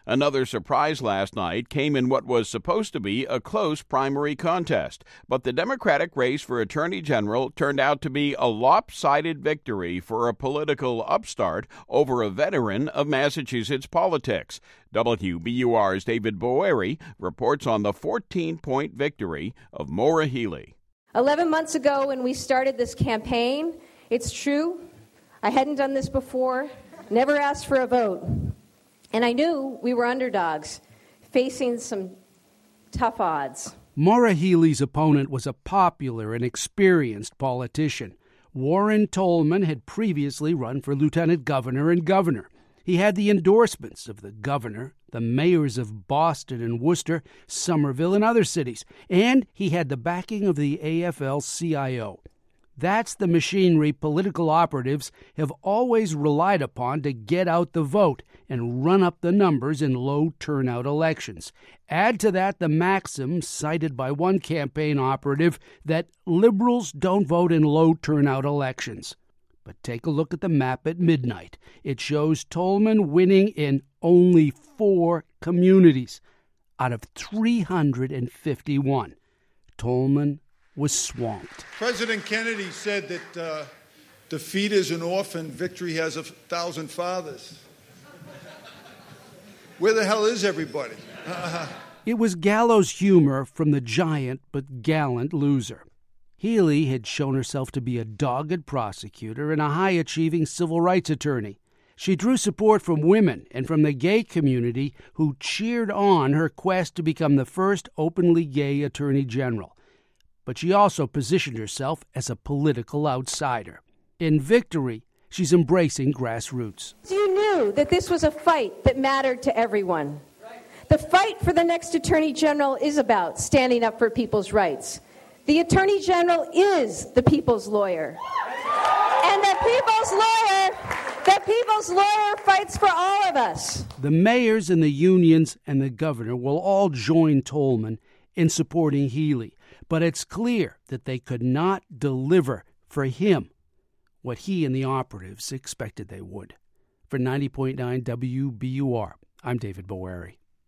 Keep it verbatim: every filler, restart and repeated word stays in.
Another surprise last night came in what was supposed to be a close primary contest, but the Democratic race for Attorney General turned out to be a lopsided victory for a political upstart over a veteran of Massachusetts politics. W B U R's David Boeri reports on the fourteen-point victory of Maura Healey. Eleven months ago when we started this campaign, it's true, I hadn't done this before, never asked for a vote. And I knew we were underdogs, facing some tough odds. Maura Healey's opponent was a popular and experienced politician. Warren Tolman had previously run for lieutenant governor and governor. He had the endorsements of the governor, the mayors of Boston and Worcester, Somerville, and other cities, and he had the backing of the A F L C I O. That's the machinery political operatives have always relied upon to get out the vote and run up the numbers in low-turnout elections. Add to that the maxim cited by one campaign operative that liberals don't vote in low-turnout elections. But take a look at the map at midnight. It shows Tolman winning in only four communities out of three hundred fifty-one. Tolman was swamped. President Kennedy said that uh, defeat is an orphan, victory has a thousand fathers. Where the hell is everybody? Uh, it was gallows humor from the giant but gallant loser. Healey had shown herself to be a dogged prosecutor and a high-achieving civil rights attorney. She drew support from women and from the gay community who cheered on her quest to become the first openly gay attorney general. But she also positioned herself as a political outsider. In victory, she's embracing grassroots. You knew that this was a fight that mattered to everyone. The fight for the next attorney general is about standing up for people's rights. The attorney general is the people's lawyer. And the people's lawyer, the people's lawyer fights for all of us. The mayors and the unions and the governor will all join Tolman in supporting Healey. But it's clear that they could not deliver for him what he and the operatives expected they would. For ninety point nine W B U R, I'm David Boeri.